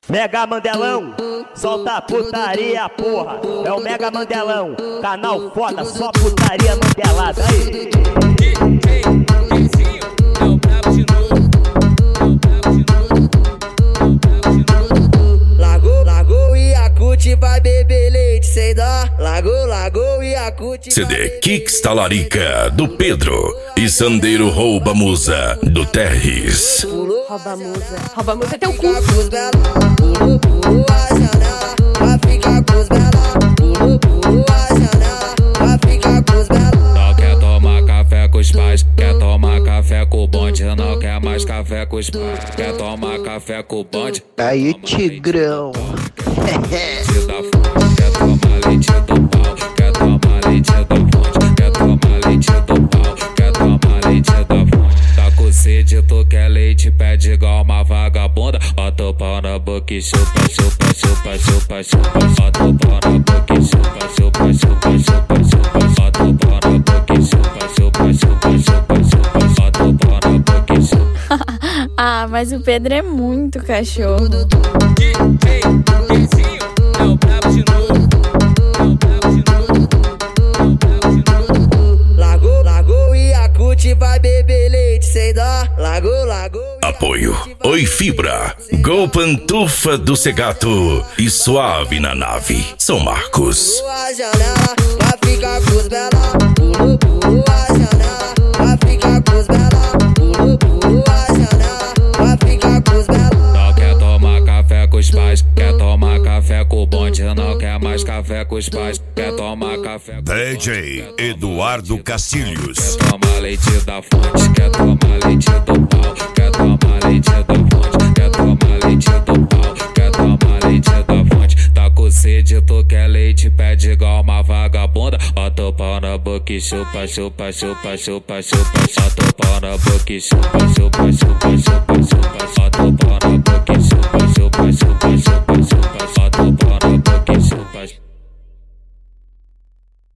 Mega Mandelão, solta a putaria, porra. É o Mega Mandelão, canal foda, só putaria mandelada. Aí. É o brabo de novo. Largou e Yakult vai beber leite sem dó. Largou e Yakult. CD Kicks Talarica do Pedro e Sandeiro Rouba Musa do Terres. Rouba musa é teu cu. Pulou a janela, vai ficar com os bela. Pulou a janela, vai ficar com os bela. Não quer tomar café com os pais, quer tomar café com o bonde. Não quer mais café com os pais, quer tomar café com o bonde. Aí, Tigrão. Quer tomar leite do pau, quer tomar leite da fonte, quer tomar leite do pau, quer tomar leite da fonte. Tá com sede, tu quer leite, pede igual uma vagabunda. Bota o pau na boca e chupa, chupa, chupa, chupa, chupa. Bota o pau na boca e chupa, chupa, chupa, chupa, chupa. Bota o pau na boca e chupa, chupa, chupa, chupa, chupa. Bota o pau na boca e chupa. Ah, mas o Pedro é muito cachorro. É o brabo de novo. Largou e Yakult vai beber leite sem dó. Largou. Apoio Oi Fibra, Gol Pantufa do Segato e Suave na Nave, São Marcos. Pulou a janela, vai ficar com os bela. Pulou a janela, vai ficar com os bela. Pulou a janela, vai ficar com os bela. Não quer tomar café com os pais, quer tomar café com o bonde. Não quer mais café com os pais, quer tomar café com o bonde. DJ Eduardo Castilhos. Quer tomar leite da fonte, quer tomar leite do pau, quer tomar leite da fonte, quer tomar leite do pau, quer tomar leite da fonte. Tá com sede, tu quer leite, pede igual uma vagabunda. Bota o pau na boca e chupa, chupa, chupa, chupa, chupa. Bota o pau na boca e chupa, chupa, chupa, chupa, chupa. Bota o pau na boca e chupa.